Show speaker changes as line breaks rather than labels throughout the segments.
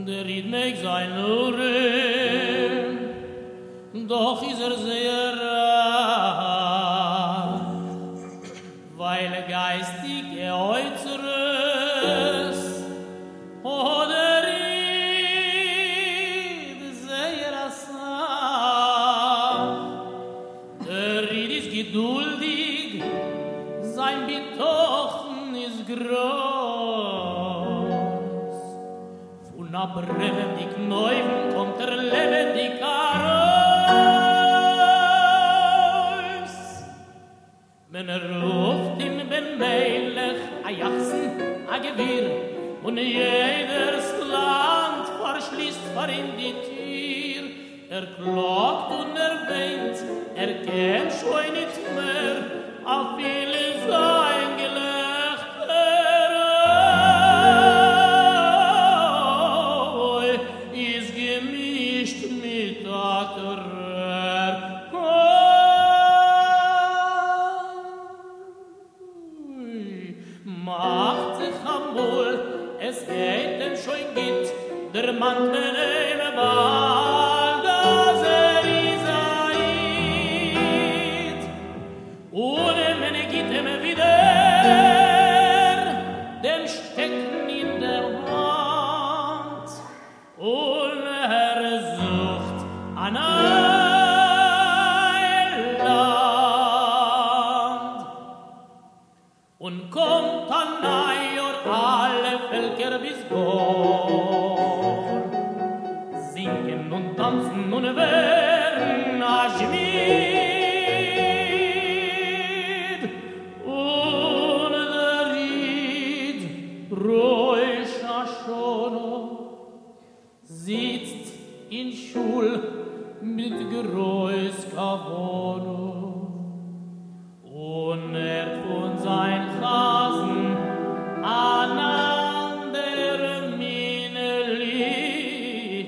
Der Ried meg sein Lurem, doch is sehr rar, weil geistige Äußeres oder Ried sehr assar. Der Ried is geduldig, sein Betochen is groß. Von a brennendig Neuven kommt lebendig heraus. Wenn ruft ihm ben Melech a Jachsen, a Gewirr, und jeders Land verschließt vor ihm die Tür. Klagt und weint, kennt schon nicht mehr, a viele sein Gelächter. Is gemischt mit der Trär. Macht sich amol, es geht denn schon geht, der Mann mit einem Ball, das is ait. Ohne meine geht wieder, dem Stecken in der Hand, und sucht an ein Land. Und kommt an Neujahr alle Völker bis Gor, singen und tanzen und werden a Schmied. Und der Ried, Rosh Hashanah, sitzt in Schul mit Geräusch Kavono. Und von sein Chasen an andere Mine lieb.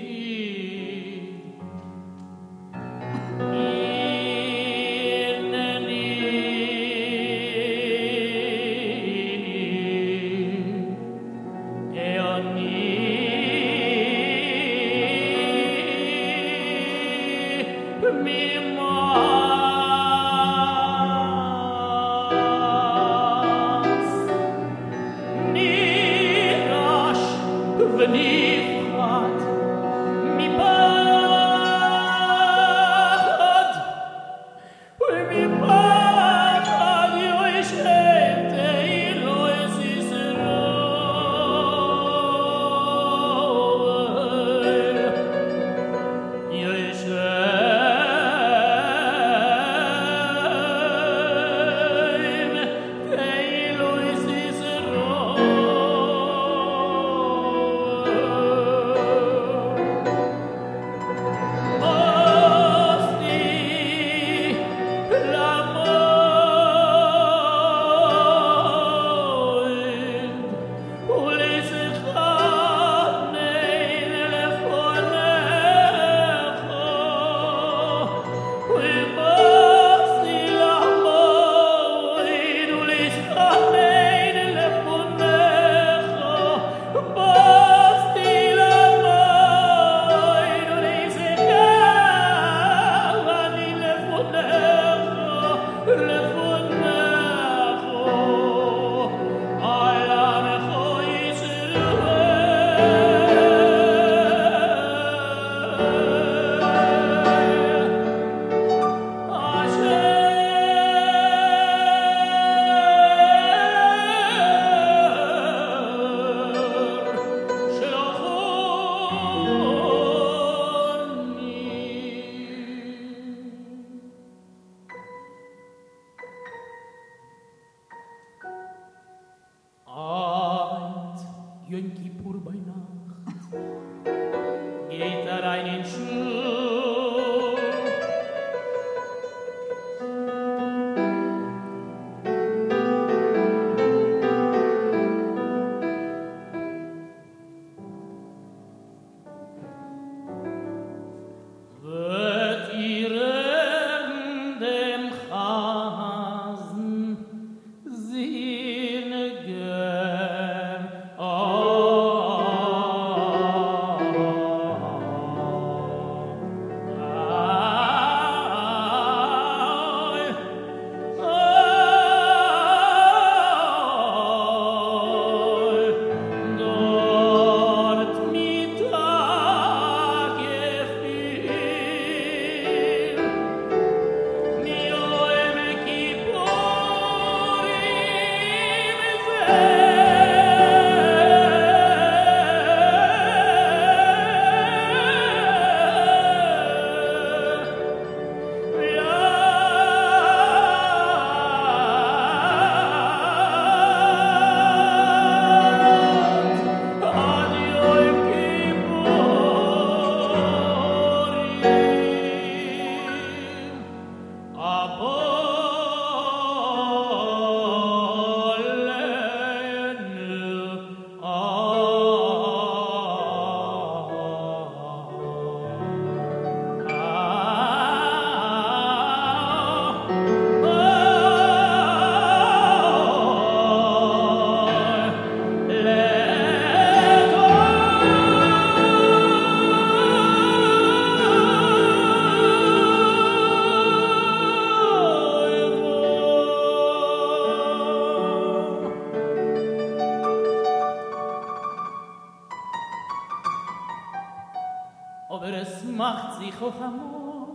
aber es macht sich auch amor.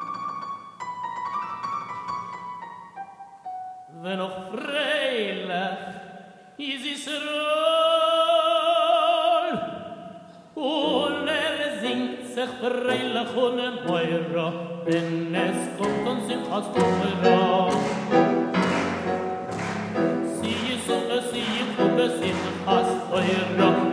Wenn auch freilich is es roll und singt sich freilich und Meura, denn es kommt uns im Hast Meura. Sie ist im Hast Meura,